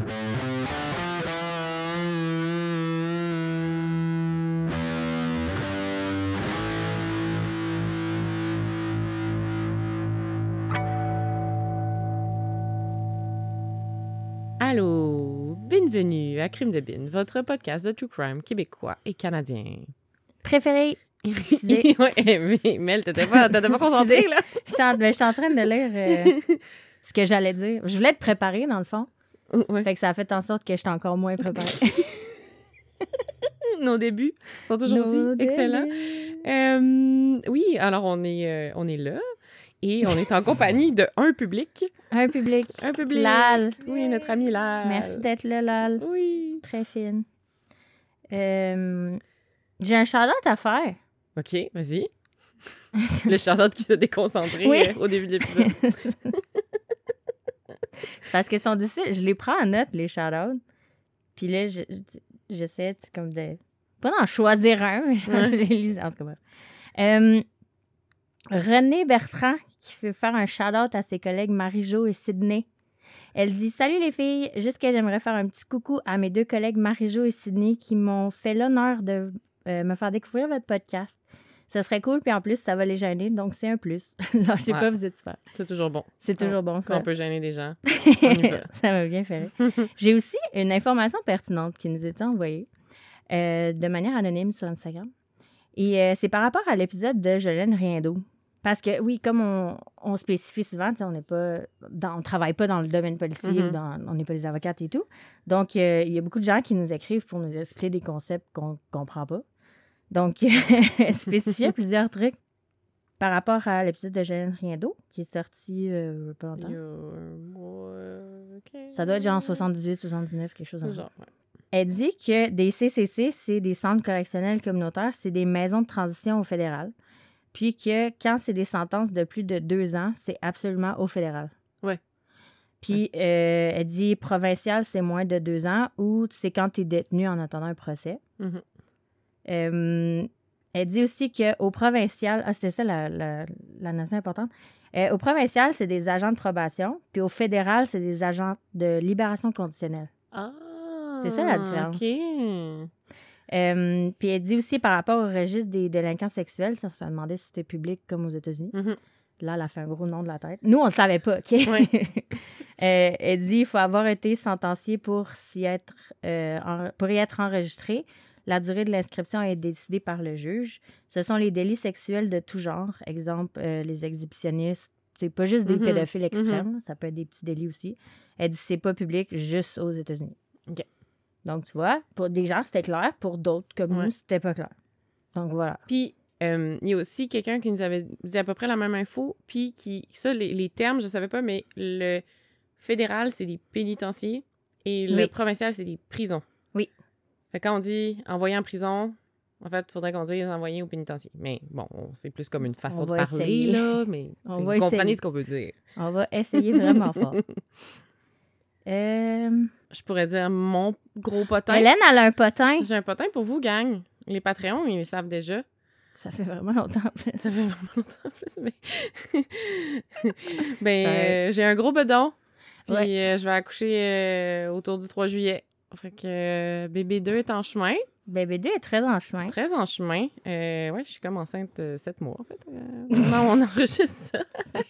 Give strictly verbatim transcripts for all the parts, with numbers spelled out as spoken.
Allô, bienvenue à Crime de Bin, votre podcast de true crime québécois et canadien. Préféré. Excusez. Ouais, mais Mel, t'étais pas, t'étais pas concentrée, là? J'étais en, ben, j'étais en train de lire euh, ce que j'allais dire. Je voulais être préparée, dans le fond. Ouais. Fait que ça a fait en sorte que j'étais encore moins préparée. Nos débuts sont toujours Nos aussi débuts. excellents. Euh, oui, alors on est, euh, on est là et on est en compagnie de un public. Un public. Un public. Lal. Oui, notre ami Lal. Merci d'être là, Lal. Oui. Très fine. Euh, j'ai un shout-out à faire. OK, vas-y. Le Charlotte qui s'est déconcentré Oui. euh, au début de l'épisode. C'est parce qu'ils sont difficiles. Je les prends en note, les shout-outs. Puis là, je, je, j'essaie tu sais, comme de... Pas d'en choisir un, mais je, Ouais. je les lis. En tout cas, bref. Euh, Renée Bertrand, qui veut faire un shout-out à ses collègues Marie-Jo et Sydney. Elle dit « Salut les filles, juste que j'aimerais faire un petit coucou à mes deux collègues Marie-Jo et Sydney qui m'ont fait l'honneur de euh, me faire découvrir votre podcast. Ça serait cool, puis en plus, ça va les gêner, donc c'est un plus. Lâchez Ouais. pas, vous êtes super. C'est toujours bon. C'est toujours bon, Quand ça. on peut gêner des gens. On y va. Ça m'a bien fait rire. J'ai aussi une information pertinente qui nous était envoyée euh, de manière anonyme sur Instagram. Et euh, c'est par rapport à l'épisode de Jolene Riendo. Parce que, oui, comme on, on spécifie souvent, tu sais, on n'est pas dans, on travaille pas dans le domaine policier, Mhm. ou dans, on n'est pas des avocates et tout. Donc, euh, il y a beaucoup de gens qui nous écrivent pour nous expliquer des concepts qu'on ne comprend pas. Donc, spécifier plusieurs trucs par rapport à l'épisode de Jolene Riendo, qui est sorti euh, il y a pas longtemps. Il y a un mois, euh, OK. Ça doit être genre soixante-dix-huit, soixante-dix-neuf, quelque chose comme ça. Genre, ouais. Elle dit que des C C C, c'est des centres correctionnels communautaires, c'est des maisons de transition au fédéral. Puis que quand c'est des sentences de plus de deux ans, c'est absolument au fédéral. Ouais. Puis euh, elle dit provincial, c'est moins de deux ans ou c'est quand tu es détenu en attendant un procès. Mhm. Euh, elle dit aussi qu'au provincial, ah, c'était ça la, la, la notion importante. Euh, au provincial, c'est des agents de probation. Puis au fédéral, c'est des agents de libération conditionnelle. Ah! C'est ça, la différence. OK. Euh, puis elle dit aussi par rapport au registre des délinquants sexuels, ça se demandait si c'était public comme aux États-Unis. Mhm. Là, elle a fait un gros nom de la tête. Nous, on le savait pas, OK? Ouais. Euh, elle dit qu'il faut avoir été sentencié pour, s'y être, euh, en- pour y être enregistré. La durée de l'inscription est décidée par le juge. Ce sont les délits sexuels de tout genre. Exemple, euh, les exhibitionnistes. C'est pas juste des Mhm. pédophiles extrêmes, là, ça peut être des petits délits aussi. Elle dit que c'est pas public, juste aux États-Unis. OK. Donc, tu vois, pour des gens, c'était clair. Pour d'autres, comme Ouais. nous, c'était pas clair. Donc, voilà. Puis, euh, il y a aussi quelqu'un qui nous avait dit à peu près la même info, puis qui... Ça, les, les termes, je savais pas, mais le fédéral, c'est des pénitenciers et le Oui. provincial, c'est des prisons. Oui. Fait que quand on dit envoyer en prison, en fait, il faudrait qu'on dise envoyer au pénitencier. Mais bon, on- c'est plus comme une façon On de va parler, essayer. là, mais On t'sais, va vous comprenez essayer. ce qu'on veut dire. On va essayer vraiment fort. Euh... Je pourrais dire mon gros potin. Hélène, elle a un potin. J'ai un potin pour vous, gang. Les Patreons, ils le savent déjà. Ça fait vraiment longtemps. Ça fait vraiment longtemps en plus, mais... ben, Ça- euh, j'ai un gros bedon. Puis Ouais. euh, je vais accoucher euh, autour du trois juillet. Fait que euh, bébé deux est en chemin. Bébé deux est très en chemin. Très en chemin. Euh, ouais, je suis comme enceinte euh, sept mois, en fait. Euh, au moment où on enregistre ça.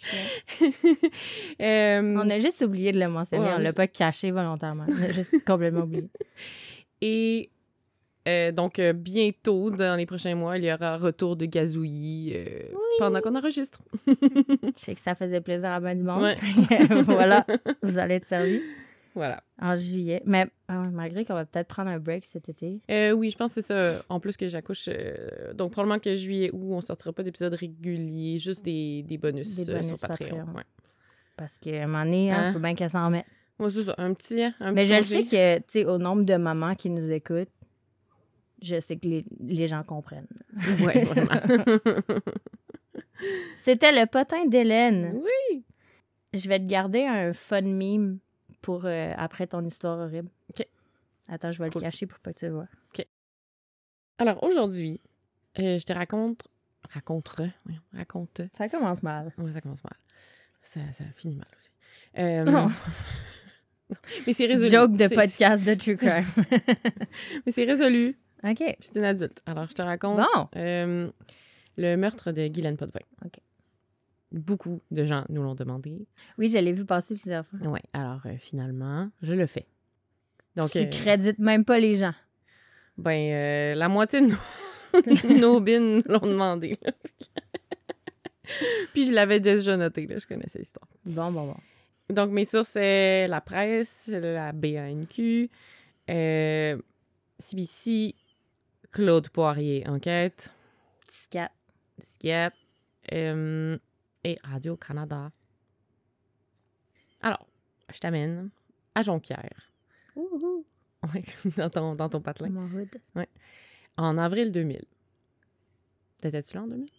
Euh, On a juste oublié de le mentionner. Ouais, on on l'a a- pas caché volontairement. On a juste complètement oublié. Et euh, donc, euh, bientôt, dans les prochains mois, il y aura retour de gazouillis euh, pendant qu'on enregistre. Je sais que ça faisait plaisir à bien du monde. Ouais. Voilà, vous allez être servis Voilà. en juillet. Mais euh, malgré qu'on va peut-être prendre un break cet été. Euh, oui, je pense que c'est ça. En plus que j'accouche. euh, donc, probablement que juillet août, on sortira pas d'épisodes réguliers, juste des, des bonus, Des euh, bonus sur Patreon. Patreon. Ouais. Parce qu'à un moment donné, il Hein? faut bien qu'elle s'en mette. Ouais, c'est ça. Un petit, un Mais petit je le congé. sais que, tu sais, au nombre de mamans qui nous écoutent, je sais que les, les gens comprennent. Ouais, vraiment. C'était le potin d'Hélène. Oui. Je vais te garder un fun meme pour euh, après ton histoire horrible. OK. Attends, je vais Cool. le cacher pour pas que tu le vois. Alors, aujourd'hui, euh, je te raconte... Raconte... oui, raconte... Ça commence mal. Ouais, ça commence mal. Ça, ça finit mal aussi. Euh, Non. Mais c'est résolu. Joke de C'est- podcast de True Crime. Mais c'est résolu. OK. C'est une adulte. Alors, je te raconte Bon. euh, le meurtre de Guylaine Potvin. OK. Beaucoup de gens nous l'ont demandé. Oui, je l'ai vu passer plusieurs fois. Ouais. Alors, euh, finalement, je le fais. Donc, tu euh, crédites même pas les gens. ben, euh, la moitié de nos, nos bins l'ont demandé. là. Puis, je l'avais déjà noté. Là. Je connaissais l'histoire. Bon, bon, bon. Donc, mes sources, c'est la presse, la B A N Q, euh, C B C, Claude Poirier, enquête, Scat. Scat, euh, et Radio-Canada. Alors, je t'amène à Jonquière, Ouhou. dans ton, dans ton patelin, Mon hood. en avril deux mille. T'étais-tu là en deux mille?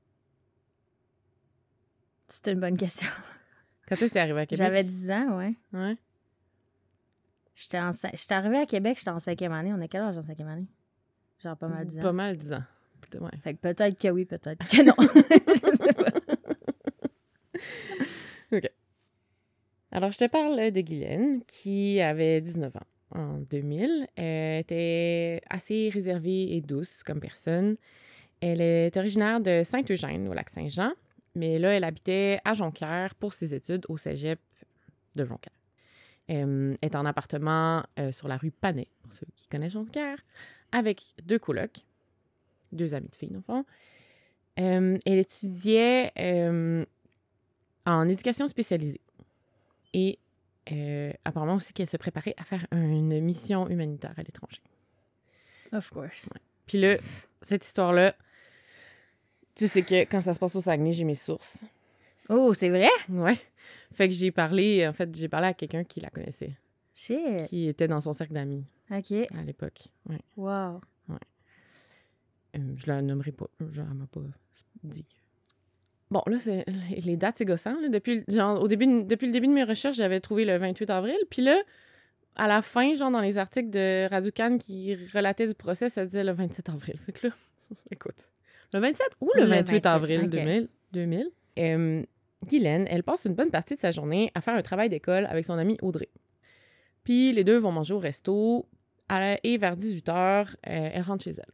C'est une bonne question. Quand est-ce que t'es arrivé à Québec? J'avais dix ans, ouais. Ouais. J'étais en... cin- j'étais arrivée à Québec, j'étais en cinquième année. On a quel âge en cinquième année? Genre pas mal dix ans. Pas mal dix ans. Putain, ouais. Fait que peut-être que oui, peut-être que non. Je sais pas. OK. Alors, je te parle de Guylaine, qui avait dix-neuf ans en deux mille. Elle était assez réservée et douce comme personne. Elle est originaire de Saint-Eugène, au Lac-Saint-Jean, mais là, elle habitait à Jonquière pour ses études au cégep de Jonquière. Euh, elle est en appartement euh, sur la rue Panet, pour ceux qui connaissent Jonquière, avec deux colocs, deux amis de filles, dans le fond. Euh, elle étudiait euh, en éducation spécialisée. Et euh, apparemment aussi qu'elle se préparait à faire une mission humanitaire à l'étranger. Of course. Puis là, cette histoire-là, tu sais que quand ça se passe au Saguenay, j'ai mes sources. Oh, c'est vrai? Ouais. Fait que j'ai parlé, en fait, j'ai parlé à quelqu'un qui la connaissait, Shit. qui était dans son cercle d'amis OK. à l'époque. Ouais. Wow. Euh, je la nommerai pas. Genre, elle m'a pas dit. Bon, là, c'est, les dates, c'est gossant. Là. Depuis, genre, au début, depuis le début de mes recherches, j'avais trouvé le vingt-huit avril. Puis là, à la fin, genre, dans les articles de Radio-Can qui relataient du procès, ça disait le vingt-sept avril. Fait que là, écoute, le vingt-sept ou le, Le vingt-huit vingt-sept, avril ok. deux mille. deux mille. Euh, Guylaine, elle passe une bonne partie de sa journée à faire un travail d'école avec son amie Audrey. Puis les deux vont manger au resto à- et vers dix-huit heures, euh, elle rentre chez elle.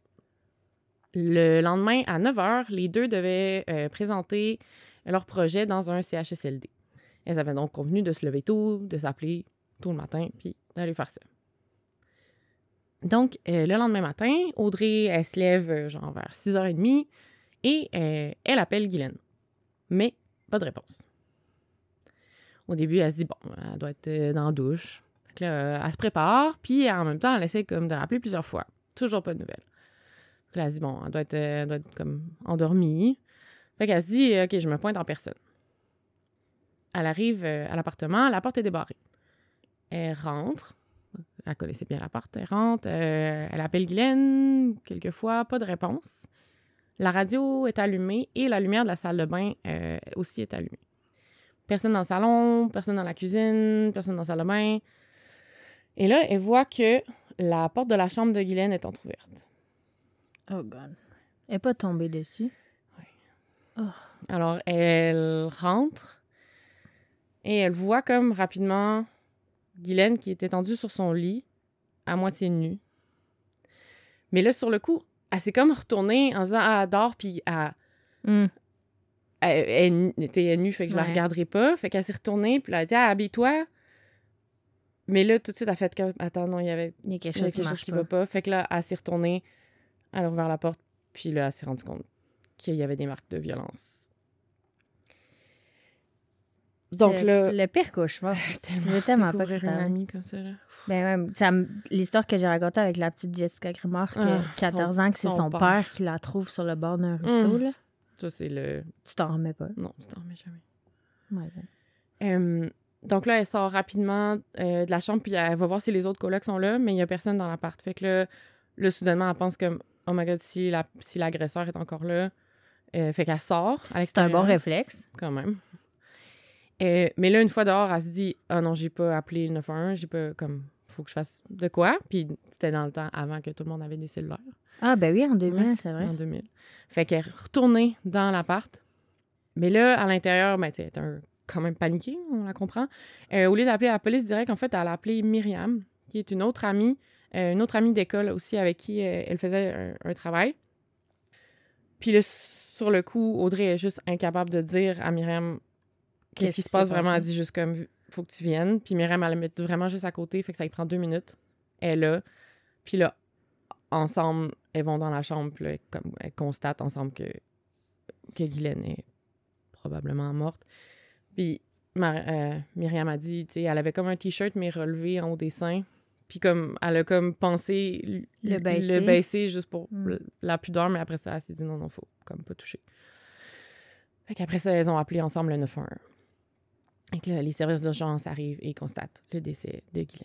Le lendemain, à neuf heures, les deux devaient euh, présenter leur projet dans un C H S L D. Elles avaient donc convenu de se lever tôt, de s'appeler tôt le matin, puis d'aller faire ça. Donc, euh, le lendemain matin, Audrey, elle se lève euh, genre vers six heures trente et euh, elle appelle Guylaine. Mais pas de réponse. Au début, elle se dit, bon, elle doit être euh, dans la douche. Fait que là, euh, elle se prépare, puis en même temps, elle essaie comme de rappeler plusieurs fois. Toujours pas de nouvelles. Puis là, elle se dit, bon, elle doit être, euh, elle doit être comme endormie. Fait qu'elle se dit, OK, je me pointe en personne. Elle arrive euh, à l'appartement, la porte est débarrée. Elle rentre. Elle connaissait bien la porte. Elle rentre, euh, elle appelle Guylaine, quelquefois, pas de réponse. La radio est allumée et la lumière de la salle de bain euh, aussi est allumée. Personne dans le salon, personne dans la cuisine, personne dans la salle de bain. Et là, elle voit que la porte de la chambre de Guylaine est entrouverte. Oh, God. Elle n'est pas tombée dessus. Alors, elle rentre et elle voit comme rapidement Guylaine qui est étendue sur son lit, à moitié nue. Mais là, sur le coup, elle s'est comme retournée en disant « Ah, elle dort », puis elle, Mm. elle, elle, elle était nue, fait que je la Ouais. regarderai pas. Fait qu'elle s'est retournée, puis elle a dit ah, « Habille-toi ». Mais là, tout de suite, elle a fait comme « Attends, non, il y avait Il y a quelque il y a chose qui quelque chose marche qui pas. va pas ». Fait que là, elle s'est retournée, elle a ouvert la porte, puis là, elle s'est rendue compte qu'il y avait des marques de violence. Donc C'est là... le pire cauchemar. tu veux tellement pas que ça découvrir une t'arrive. amie comme ça, là. Ben même, ça me- l'histoire que j'ai racontée avec la petite Jessica Grimard, qui a Ah, quatorze son- ans, que c'est son son père. père qui la trouve sur le bord d'un ruisseau, Mm. là. Ça, c'est le... Tu t'en remets pas. Non, tu t'en remets jamais. Ouais, ouais. Euh, donc là, elle sort rapidement euh, de la chambre, puis elle va voir si les autres colocs sont là, mais il n'y a personne dans l'appart. Fait que là, là, soudainement, elle pense comme « Oh my God, si, la, si l'agresseur est encore là. Euh, » Fait qu'elle sort à C'est un l'extérieur. bon réflexe. Quand même. Euh, mais là, une fois dehors, elle se dit « Ah non, j'ai pas appelé le neuf un un, j'ai pas, comme, faut que je fasse de quoi? » Puis c'était dans le temps avant que tout le monde avait des cellulaires. Ah, ben oui, en deux mille, Ouais, c'est vrai. En deux mille. Fait qu'elle est retournée dans l'appart. Mais là, à l'intérieur, ben, tu sais, elle est un quand même paniquée, on la comprend. Euh, au lieu d'appeler la police directe, en fait, elle a appelé Myriam, qui est une autre amie, euh, une autre amie d'école aussi avec qui euh, elle faisait un, un travail. Puis là, sur le coup, Audrey est juste incapable de dire à Myriam qu'est-ce, qu'est-ce qui se passe vraiment. Elle dit juste comme, faut que tu viennes. Puis Myriam, elle la met vraiment juste à côté, fait que ça lui prend deux minutes. Elle est là. Puis là, ensemble, elles vont dans la chambre, puis là, comme, elles constatent ensemble que, que Guylaine est probablement morte. Puis Mar- euh, Myriam a dit, tu sais, elle avait comme un T-shirt, mais relevé en haut des seins. Puis comme, elle a comme pensé l- Le baisser. le baisser juste pour Mm. la pudeur, mais après ça, elle s'est dit non, non, faut comme pas toucher. Fait qu'après ça, elles ont appelé ensemble le neuf un un. Et que là, les services d'urgence arrivent et constatent le décès de Guylaine.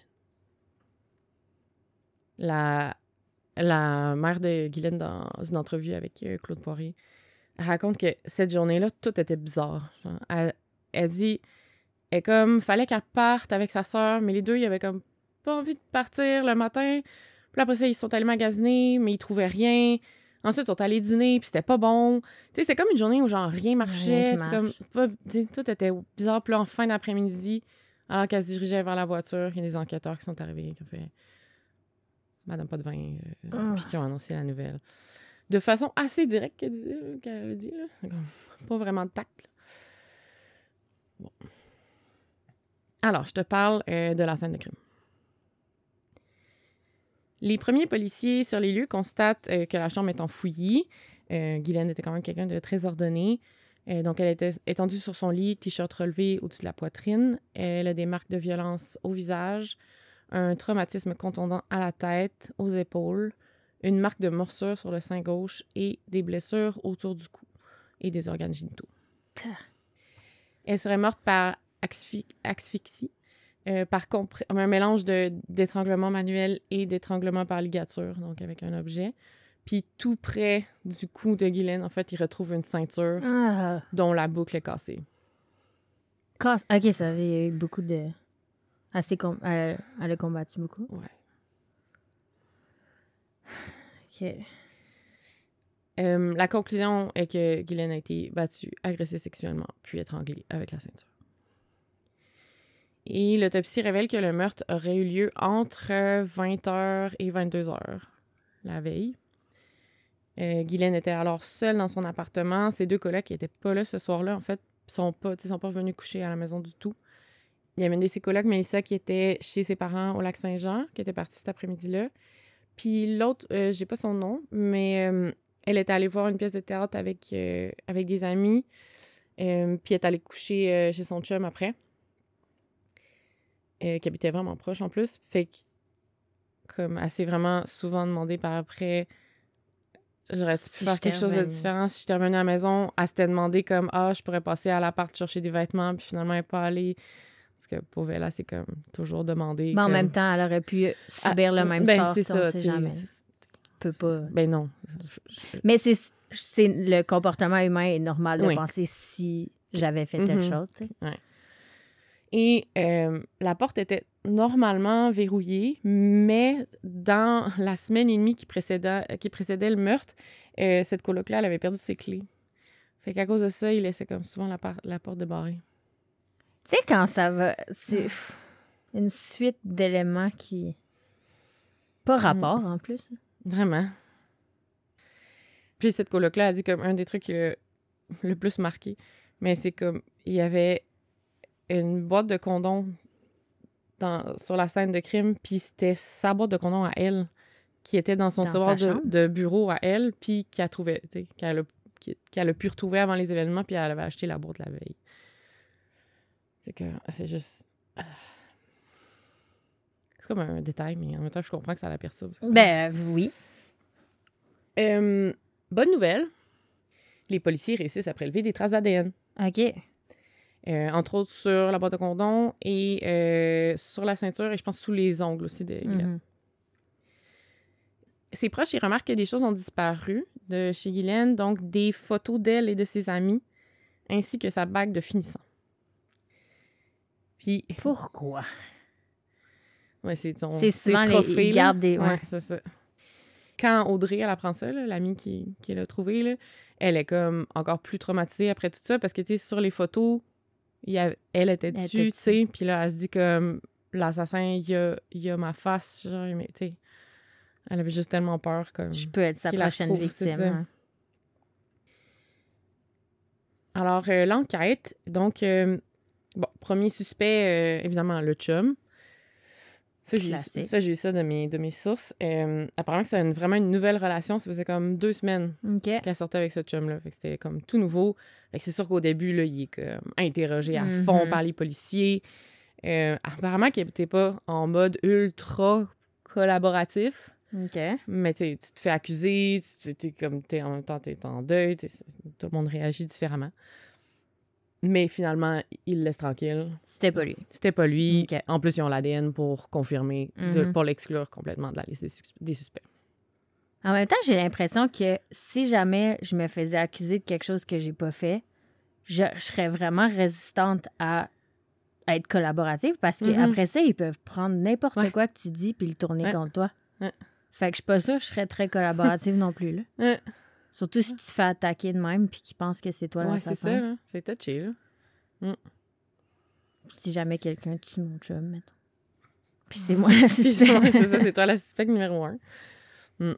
La, la mère de Guylaine, dans une entrevue avec euh, Claude Poirier, elle raconte que cette journée-là, tout était bizarre. Genre, elle, elle dit, elle comme, fallait qu'elle parte avec sa sœur, mais les deux, ils avaient comme pas envie de partir le matin. Puis après ça, ils sont allés magasiner, mais ils trouvaient rien. Ensuite, ils sont allés dîner, puis c'était pas bon. Tu sais, c'était comme une journée où genre rien marchait. Rien qui puis comme, pas, tu sais, tout était bizarre. Puis là, en fin d'après-midi, alors qu'elle se dirigeait vers la voiture, il y a des enquêteurs qui sont arrivés, qui ont fait Madame pas de vin, euh, Oh. puis qui ont annoncé la nouvelle. De façon assez directe qu'elle, dit, qu'elle a dit, là. C'est comme pas vraiment de tact. Là. Bon. Alors, je te parle euh, de la scène de crime. Les premiers policiers sur les lieux constatent euh, que la chambre est enfouie. Euh, Guylaine était quand même quelqu'un de très ordonné. Euh, donc, elle était étendue sur son lit, t-shirt relevé au-dessus de la poitrine. Elle a des marques de violence au visage, un traumatisme contondant à la tête, aux épaules, une marque de morsure sur le sein gauche et des blessures autour du cou et des organes génitaux. Elle serait morte par asphy- asphyxie, euh, par compr- un mélange de, d'étranglement manuel et d'étranglement par ligature, donc avec un objet. Puis tout près du cou de Guylaine, en fait, il retrouve une ceinture Ah. dont la boucle est cassée. Casse. OK, ça, il y a eu beaucoup de... Assez com... elle, elle a combattu beaucoup. Ouais. OK. Euh, la conclusion est que Guylaine a été battue, agressée sexuellement, puis étranglée avec la ceinture. Et l'autopsie révèle que le meurtre aurait eu lieu entre vingt heures et vingt-deux heures la veille. Euh, Guylaine était alors seule dans son appartement. Ses deux collègues qui n'étaient pas là ce soir-là, en fait, sont pas, sont pas revenus coucher à la maison du tout. Il y avait une de ses collègues, Mélissa, qui était chez ses parents au Lac-Saint-Jean, qui était partie cet après-midi-là. Puis l'autre, euh, j'ai pas son nom, mais euh, elle était allée voir une pièce de théâtre avec, euh, avec des amis. Euh, puis elle est allée coucher euh, chez son chum après. Euh, qui habitait vraiment proche en plus. Fait que, comme, elle s'est vraiment souvent demandé par après, j'aurais Si pu faire j'étais quelque chose de revenue. différent si j'étais revenue à la maison. Elle s'était demandé comme, ah, je pourrais passer à l'appart chercher des vêtements, puis finalement, elle n'est pas allée. Parce que pour elle, c'est comme toujours demandé. Mais en comme... même temps, elle aurait pu subir Ah, le même ben, sort. c'est tu sais, on ça, sait t'sais, jamais. c'est- Tu peux pas... Ben non. Je- je- Mais c'est, c'est le comportement humain est normal de Oui. penser si j'avais fait telle Mhm. chose, tu sais. Et euh, la porte était normalement verrouillée, mais dans la semaine et demie qui précédait, qui précédait le meurtre, euh, cette coloc-là, elle avait perdu ses clés. Fait qu'à cause de ça, il laissait comme souvent la, par- la porte débarrée. Tu sais, quand ça va... C'est pff, une suite d'éléments qui... Pas rapport, en plus. Vraiment. Puis cette coloc-là a dit comme un des trucs qui l'a le plus marqué, mais c'est comme, il y avait une boîte de condoms dans, sur la scène de crime, puis c'était sa boîte de condoms à elle, qui était dans son Dans tiroir sa de, chambre? de bureau à elle, puis qu'elle a trouvé, tu sais, qu'elle a, qui- qu'elle a pu retrouver avant les événements, puis elle avait acheté la boîte la veille. C'est que, c'est juste... ah. C'est comme un détail, mais en même temps, je comprends que ça la perturbe. Ben, oui. Euh, bonne nouvelle, les policiers réussissent à prélever des traces d'A D N. OK. Euh, entre autres sur la boîte de condom et euh, sur la ceinture et je pense sous les ongles aussi de Guylaine. Mhm. Ses proches, ils remarquent que des choses ont disparu de chez Guylaine, donc des photos d'elle et de ses amis, ainsi que sa bague de finissant. Puis, Pourquoi? ouais, c'est son C'est ses souvent les- trophées, ils là. gardent des- ouais. Ouais, c'est ça. Quand Audrey, elle apprend ça, là, l'amie qui, qui l'a trouvée, là, elle est comme encore plus traumatisée après tout ça parce que, tu sais, sur les photos, il y a, elle était Elle dessus, était tu sais, puis là, elle se dit comme l'assassin, il a, il a ma face, genre, mais tu sais, elle avait juste tellement peur comme Je peux être sa qu'il la prochaine retrouve, c'est victime. ça. hein. Alors, euh, l'enquête, donc, euh, bon, premier suspect, euh, évidemment, le chum. Ça, j'ai eu, Classique. ça, j'ai eu ça de mes, de mes sources. Euh, apparemment que c'était une- vraiment une nouvelle relation. Ça faisait comme deux semaines OK. qu'elle sortait avec ce chum-là. Fait que c'était comme tout nouveau. Fait que c'est sûr qu'au début, là, il est comme interrogé à Mhm. fond par les policiers. Euh, apparemment qu'il n'était pas en mode ultra collaboratif. OK. Mais tu sais, tu te fais accuser, tu t'es comme t'es en même temps t'es en deuil, t'es- tout le monde réagit différemment. Mais finalement, il le laisse tranquille. C'était pas lui. C'était pas lui. OK. En plus, ils ont l'A D N pour confirmer, de, Mhm. pour l'exclure complètement de la liste des, sus- des suspects. En même temps, j'ai l'impression que si jamais je me faisais accuser de quelque chose que j'ai pas fait, je, je serais vraiment résistante à, à être collaborative parce Mhm. qu'après ça, ils peuvent prendre n'importe Ouais. quoi que tu dis puis le tourner Ouais. contre toi. Ouais. Fait que je suis pas sûre que je serais très collaborative non plus. Là. Ouais, Surtout si tu te fais attaquer de même puis qu'ils pensent que c'est toi ouais c'est l'assassin. ça, là. C'est touché, là. Si jamais quelqu'un tue mon chum, mettons. Puis c'est moi la Ouais, suspecte. c'est ça, c'est toi la suspecte numéro un. Mm.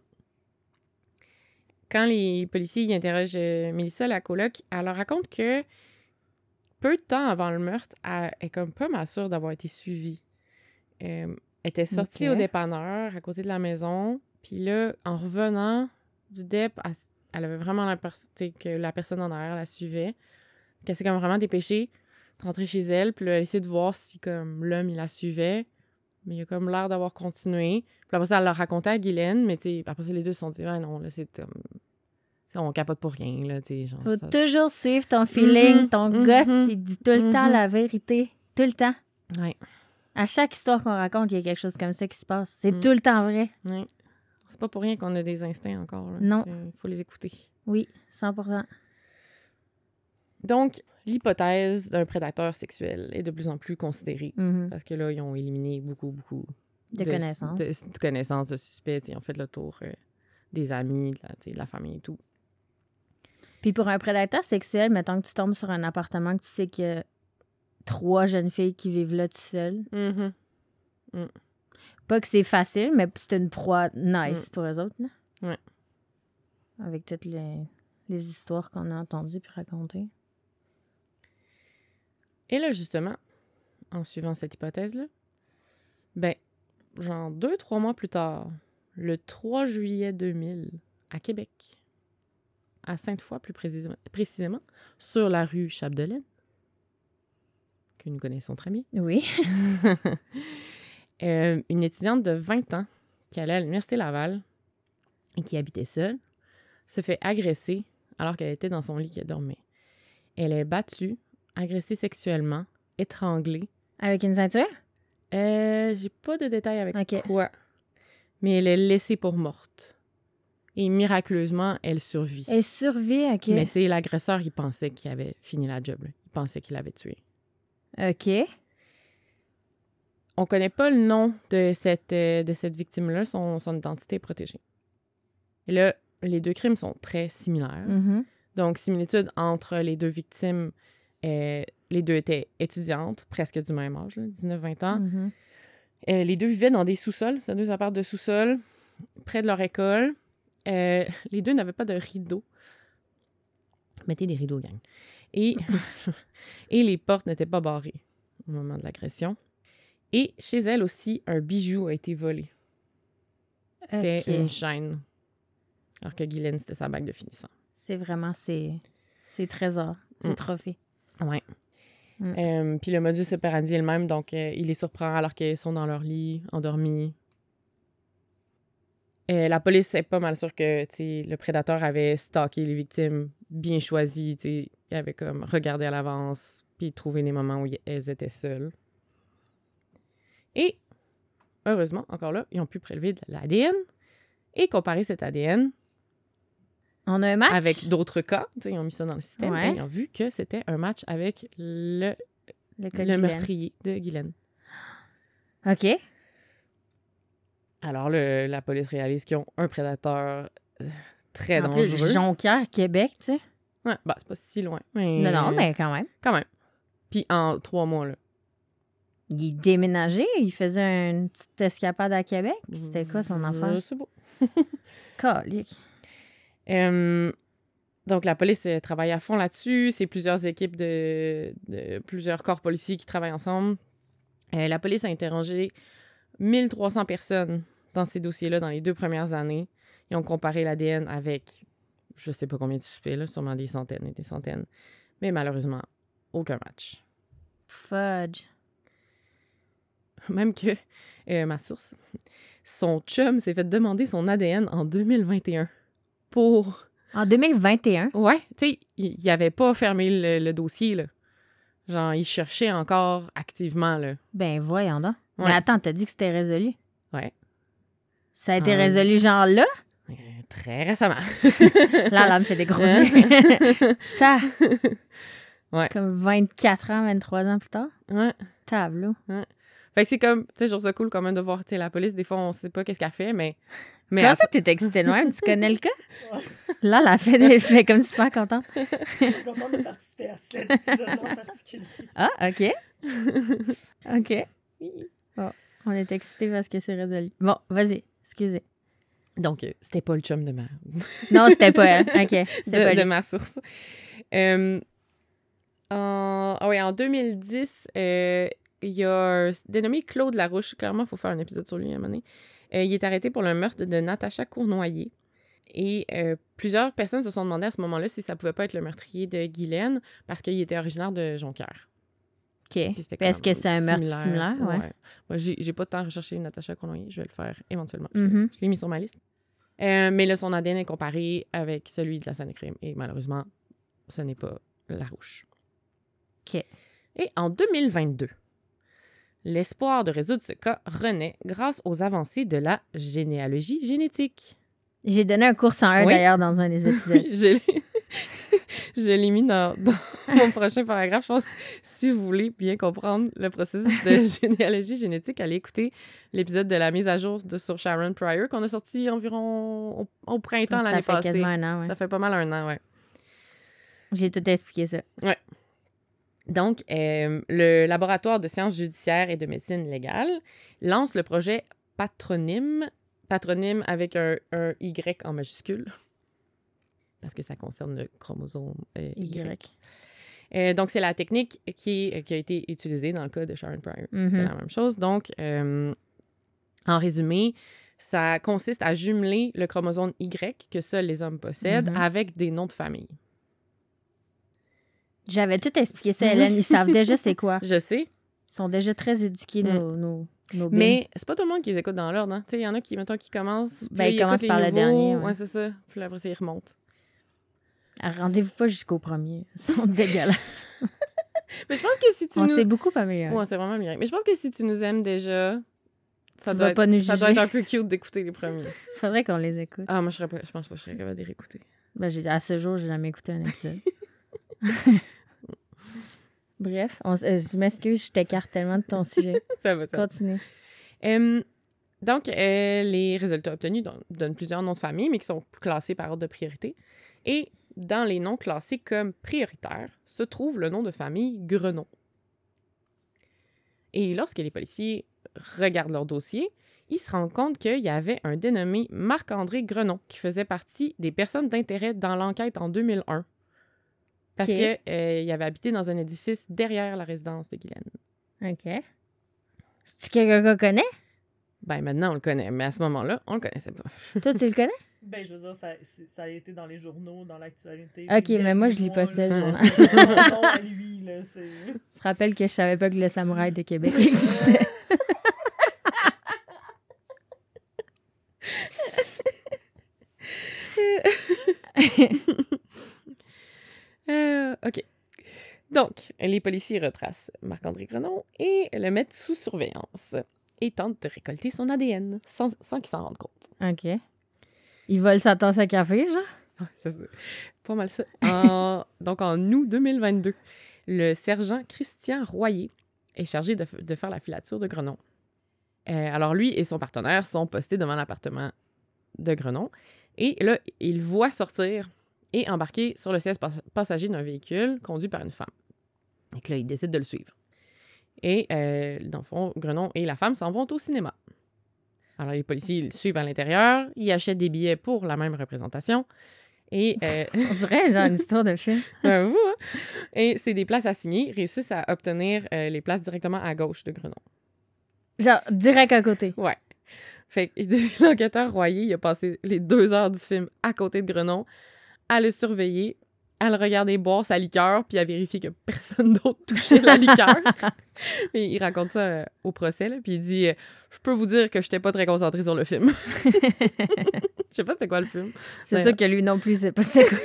Quand les policiers y interrogent euh, Mélissa, la coloc, elle leur raconte que peu de temps avant le meurtre, elle est comme pas mal sûre d'avoir été suivie. Euh, elle était sortie Ok. au dépanneur à côté de la maison, puis là, en revenant du dép, elle, elle avait vraiment l'impression que la personne en arrière la suivait, qu'elle s'est comme vraiment dépêchée de rentrer chez elle, puis là, elle essayait de voir si comme l'homme, il la suivait. Mais il a comme l'air d'avoir continué. Puis après ça, elle l'a raconté à Guylaine, mais tu sais, après ça, les deux se sont dit, ah non, là, c'est comme. On capote pour rien, là, tu sais. Genre, Faut ça... toujours suivre ton feeling, Mhm, ton mhm, gut, il dit tout le temps mhm. la vérité. Tout le temps. Ouais, À chaque histoire qu'on raconte, il y a quelque chose comme ça qui se passe. C'est Mm. tout le temps vrai. ouais. C'est pas pour rien qu'on a des instincts encore. Là. Non. Il faut les écouter. Oui, cent pour cent. Donc, l'hypothèse d'un prédateur sexuel est de plus en plus considérée. Mhm. Parce que là, ils ont éliminé beaucoup, beaucoup De connaissances. De, de connaissances, de suspects. Ils ont fait le tour euh, des amis, de la, tu sais, de la famille et tout. Puis pour un prédateur sexuel, mettons que tu tombes sur un appartement que tu sais qu'il y a trois jeunes filles qui vivent là tout seules. Mhm. Pas que c'est facile, mais c'est une proie nice Mm. pour eux autres. Là. Ouais. Avec toutes les, les histoires qu'on a entendues puis racontées. Et là, justement, en suivant cette hypothèse-là, ben, genre deux, trois mois plus tard, le trois juillet deux mille, à Québec, à Sainte-Foy plus précisément, précisément, sur la rue Chapdelaine, que nous connaissons très bien, Oui. euh, une étudiante de vingt ans qui allait à l'Université Laval et qui habitait seule, se fait agresser alors qu'elle était dans son lit qu'elle dormait. Elle est battue, agressée sexuellement, étranglée. Avec une ceinture? Euh, j'ai pas de détails avec Ok. quoi. Mais elle est laissée pour morte. Et miraculeusement, elle survit. Elle survit, OK. Mais tu sais, l'agresseur, il pensait qu'il avait fini la job. Là. Il pensait qu'il l'avait tuée. OK. On connaît pas le nom de cette, euh, de cette victime-là. Son, son identité est protégée. Et là, les deux crimes sont très similaires. Mhm. Donc, similitude entre les deux victimes. Euh, les deux étaient étudiantes, presque du même âge, dix-neuf vingt ans. Mhm. Euh, les deux vivaient dans des sous-sols, c'est deux apparts de sous-sol, près de leur école. Euh, les deux n'avaient pas de rideaux. Mettez des rideaux, gang. Et, et les portes n'étaient pas barrées au moment de l'agression. Et chez elle aussi, un bijou a été volé. C'était Ok. une chaîne. Alors que Guylaine, c'était sa bague de finissant. C'est vraiment ses, ses trésors, ses Mm. trophées. Ouais. Mm. Euh, puis le modus operandi est le même, donc euh, il les surprend alors qu'ils sont dans leur lit, endormis. Euh, la police est pas mal sûre que tu sais, le prédateur avait stalké les victimes, bien choisies. tu sais. Il avait comme regardé à l'avance, puis trouvé des moments où y- elles étaient seules. Et, heureusement, encore là, ils ont pu prélever de l'A D N et comparer cet A D N On a un match? avec d'autres cas. Tu sais, ils ont mis ça dans le système Ouais. et ils ont vu que c'était un match avec le, le, cas de le Guylaine. meurtrier de Guylaine. OK. Alors, le- la police réalise qu'ils ont un prédateur euh, très En plus, dangereux. Jonquière, Québec, tu sais. Ouais, bah, c'est pas si loin. Mais... Non, non, mais quand même. Quand même. Puis en trois mois, là. Il déménageait, il faisait une petite escapade à Québec. Puis c'était quoi son affaire? Je sais pas. Calique. Euh, donc, la police euh, travaille à fond là-dessus. C'est plusieurs équipes de, de plusieurs corps policiers qui travaillent ensemble. Euh, la police a interrogé mille trois cents personnes dans ces dossiers-là dans les deux premières années. Ils ont comparé l'A D N avec, je sais pas combien de suspects, là, sûrement des centaines et des centaines. Mais malheureusement, aucun match. Fudge. Même que, euh, ma source, son chum s'est fait demander son A D N en deux mille vingt et un pour... En deux mille vingt et un? Ouais, tu sais, il n'avait pas fermé le, le dossier, là. Genre, il cherchait encore activement, là. Ben, voyons donc. Ouais. Mais attends, t'as dit que c'était résolu. Ouais. Ça a été Ah. résolu genre là? Euh, très récemment. Là, là, elle me fait des gros yeux. Ta. Ouais. Comme vingt-quatre ans, vingt-trois ans plus tard. Ouais. Tableau. Fait que c'est comme, tu sais, je trouve ça cool quand même de voir, tu sais, la police, des fois, on sait pas qu'est-ce qu'elle fait, mais... mais Comment elle- ça, t'es excitée de même? Tu connais le cas? Là, elle a fait des... Je suis comme super contente. Je suis contente de participer à cet épisode-là en particulier. Ah, OK. OK. Bon, on est excités parce que c'est résolu. Bon, vas-y. Excusez. Donc, euh, c'était pas le chum de ma... Non, c'était pas elle. OK. C'était de, pas de lui. ma source. Euh, en, ah ouais, en deux mille dix, euh, il y a un dénommé Claude Larouche. Clairement, il faut faire un épisode sur lui à un moment donné. Euh, il est arrêté pour le meurtre de Natacha Cournoyer. Et euh, plusieurs personnes se sont demandé à ce moment-là si ça pouvait pas être le meurtrier de Guylaine parce qu'il était originaire de Jonquière. OK. Puis c'était Puis Est-ce comme que c'est un meurtre similaire? Ouais. Moi, j'ai, j'ai pas de temps à rechercher Natacha Cournoyer. Je vais le faire éventuellement. Je, Mhm. je l'ai mis sur ma liste. Euh, mais là, son A D N est comparé avec celui de la scène de crime. Et malheureusement, ce n'est pas Larouche. OK. Et en deux mille vingt-deux, l'espoir de résoudre ce cas renaît grâce aux avancées de la généalogie génétique. J'ai donné un cours cent un Oui. d'ailleurs dans un des épisodes. je l'ai, je l'ai mis dans, dans mon prochain paragraphe. Je pense si vous voulez bien comprendre le processus de généalogie génétique, allez écouter l'épisode de la mise à jour de, sur Sharon Pryor qu'on a sorti environ au, au printemps Ça l'année fait passée. quasiment un an, ouais. Ça fait pas mal un an, ouais. J'ai tout expliqué ça. Donc, euh, le laboratoire de sciences judiciaires et de médecine légale lance le projet Patronyme, patronyme avec un, un Y en majuscule, parce que ça concerne le chromosome euh, Y. Y. Euh, donc, c'est la technique qui, qui a été utilisée dans le cas de Sharon Pryor. Mhm. C'est la même chose. Donc, euh, en résumé, ça consiste à jumeler le chromosome Y que seuls les hommes possèdent Mhm. avec des noms de famille. J'avais tout expliqué ça, Hélène. Ils savent déjà c'est quoi. Je sais, Ils sont déjà très éduqués, Mm. nos, nos, nos bins. mais c'est pas tout le monde qui les écoute dans l'ordre. Hein. Tu sais, il y en a qui, mettons, qui commencent, puis Ben, là, ils ils commencent écoutent par les le nouveaux. dernier, ouais. Ouais, c'est ça. Puis là, après, ça, ils remontent. Ah, rendez-vous pas jusqu'au premier. Ils sont dégueulasses. Mais je pense que si tu On nous... s'est beaucoup amélioré. Ouais, c'est vraiment bien. Mais je pense que si tu nous aimes déjà, ça, Tu doit vas être, pas nous ça doit juger. être un peu cute d'écouter les premiers. Faudrait qu'on les écoute. Ah, moi, je, serais pas, je pense pas que je serais capable de les réécouter. Ben, j'ai, à ce jour, j'ai jamais écouté un épisode. Bref, on, s- euh, je m'excuse, je t'écarte tellement de ton sujet. Ça va, ça va. Continue. Euh, donc, euh, les résultats obtenus don- donnent plusieurs noms de famille, mais qui sont classés par ordre de priorité. Et dans les noms classés comme prioritaires se trouve le nom de famille Grenon. Et lorsque les policiers regardent leur dossier, ils se rendent compte qu'il y avait un dénommé Marc-André Grenon qui faisait partie des personnes d'intérêt dans l'enquête en deux mille un. Parce Ok. qu'il avait habité dans un édifice derrière la résidence de Guylaine. OK. C'est-tu quelqu'un qu'on connaît? Ben maintenant, on le connaît, mais à ce moment-là, on le connaissait pas. Toi, tu le connais? Ben, je veux dire, ça, c'est- ça a été dans les journaux, dans l'actualité. Ok, des mais moi, je lis derniers pas ça, le mois, journal. là. C'est son nom à lui, là, c'est... Tu te rappelles que je savais pas que le samouraï de Québec existait. Euh, OK. Donc, les policiers retracent Marc-André Grenon et le mettent sous surveillance et tentent de récolter son A D N sans, sans qu'il s'en rende compte. OK. Ils volent sa tasse à café, genre? Ah, ça, c'est pas mal ça. En- donc, en août deux mille vingt-deux, le sergent Christian Royer est chargé de, f- de faire la filature de Grenon. Euh, alors, lui et son partenaire sont postés devant l'appartement de Grenon. Et là, il voit sortir et embarquer sur le siège pas- passager d'un véhicule conduit par une femme. Et que là, il décide de le suivre. Et, euh, dans le fond, Grenon et la femme s'en vont au cinéma. Alors, les policiers ils suivent à l'intérieur, ils achètent des billets pour la même représentation. Et, euh, On dirait genre une histoire de film. J'avoue, hein? Et c'est des places assignées, réussissent à obtenir euh, les places directement à gauche de Grenon. Genre, direct à côté. Ouais. Fait que l'enquêteur Royer, il a passé les deux heures du film à côté de Grenon, à le surveiller, à le regarder boire sa liqueur, puis à vérifier que personne d'autre touchait la liqueur. Et il raconte ça euh, au procès, là, puis il dit euh, « Je peux vous dire que j'étais pas très concentré sur le film. » Je sais pas c'était quoi le film. C'est Mais, sûr que lui non plus, c'est pas c'est quoi.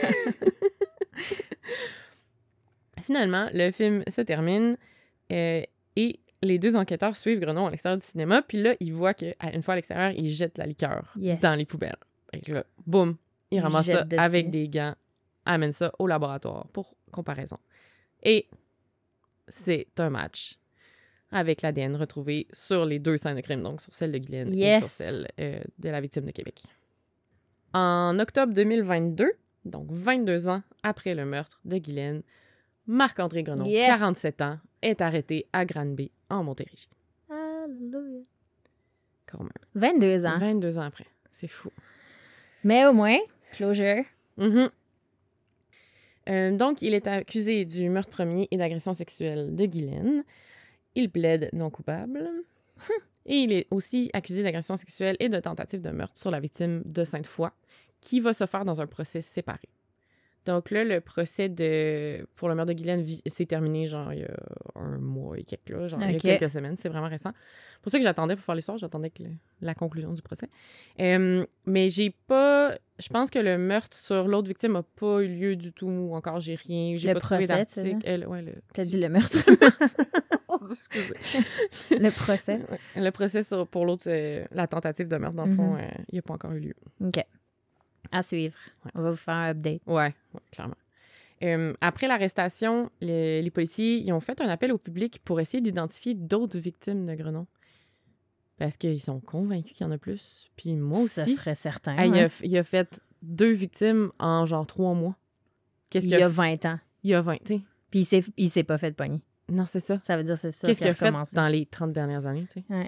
Finalement, le film se termine euh, et les deux enquêteurs suivent Grenon à l'extérieur du cinéma, puis là, ils voient qu'une fois à l'extérieur, il jette la liqueur Yes. dans les poubelles. Fait que là, boum, il ramasse Jette ça dessus. avec des gants, amène ça au laboratoire pour comparaison. Et c'est un match avec l'A D N retrouvé sur les deux scènes de crime, donc sur celle de Guylaine Yes. et sur celle euh, de la victime de Québec. En octobre deux mille vingt-deux, donc vingt-deux ans après le meurtre de Guylaine, Marc-André Grenon, Yes. quarante-sept ans, est arrêté à Granby, en Montérégie. Alléluia. Quand même. vingt-deux ans. vingt-deux ans après. C'est fou. Mais au moins, closure. Mhm. Euh, donc, il est accusé du meurtre premier et d'agression sexuelle de Guylaine. Il plaide non coupable. Et il est aussi accusé d'agression sexuelle et de tentative de meurtre sur la victime de Sainte-Foy, qui va se faire dans un procès séparé. Donc là, le procès de pour le meurtre de Guylaine vi- s'est terminé genre il y a un mois et quelques, là, genre il y Ok. a quelques semaines. C'est vraiment récent. C'est pour ça que j'attendais pour faire l'histoire, j'attendais que le- la conclusion du procès. Euh, mais j'ai pas... Je pense que le meurtre sur l'autre victime n'a pas eu lieu du tout encore. J'ai rien... J'ai Le pas trouvé procès, tu d'article. sais. Elle- ouais, le... T'as dit le meurtre. Oh, Dieu, excusez. Le procès. Ouais. Le procès sur- pour l'autre, euh, la tentative de meurtre, dans le fond, Mhm. euh, il n'a pas encore eu lieu. OK. À suivre. Ouais. On va vous faire un update. Ouais, ouais, clairement. Euh, après l'arrestation, le- les policiers ils ont fait un appel au public pour essayer d'identifier d'autres victimes de Grenon. Parce qu'ils sont convaincus qu'il y en a plus. Puis moi Ça aussi. serait certain. Ah, il, hein. a, il a fait deux victimes en genre trois mois. Qu'est-ce Il qu'il y a a fait? vingt ans. Il y a vingt, tu sais. Puis il s'est, il s'est pas fait de pogner. Non, c'est ça. Ça veut dire que c'est ça Qu'est-ce qui qu'il a a fait recommencé. dans les trente dernières années, tu sais. Ouais.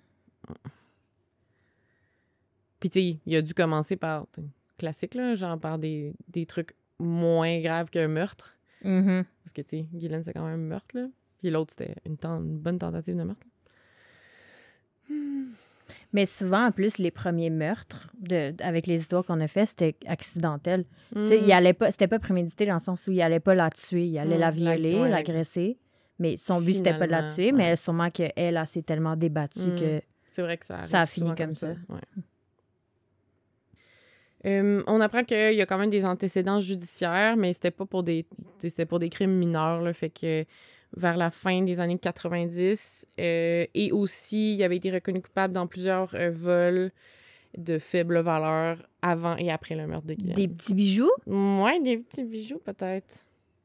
Puis, tu sais, il a dû commencer par, t'sais, classique, là, genre par des, des trucs moins graves qu'un meurtre. Mhm. Parce que, tu sais, Guylaine, c'est quand même un meurtre, là. Puis l'autre, c'était une, ten- une bonne tentative de meurtre. Mais souvent, en plus, les premiers meurtres, de, avec les histoires qu'on a fait, c'était accidentel. Tu sais, il allait pas, c'était pas prémédité dans le sens où il allait pas la tuer, il allait Mm, la la- violer, ouais, la- l'agresser. Mais son but, c'était pas de la Finalement, tuer, ouais. mais sûrement qu'elle, elle, s'est tellement débattue Mm. que... C'est vrai que ça, Ça a arrive fini souvent comme ça. Ouais. Euh, on apprend qu'il y a quand même des antécédents judiciaires, mais c'était pas pour des c'était pour des crimes mineurs, là, fait que vers la fin des années quatre-vingt-dix, euh, et aussi il avait été reconnu coupable dans plusieurs euh, vols de faible valeur avant et après le meurtre de Guylaine. Des petits bijoux? Ouais, des petits bijoux peut-être.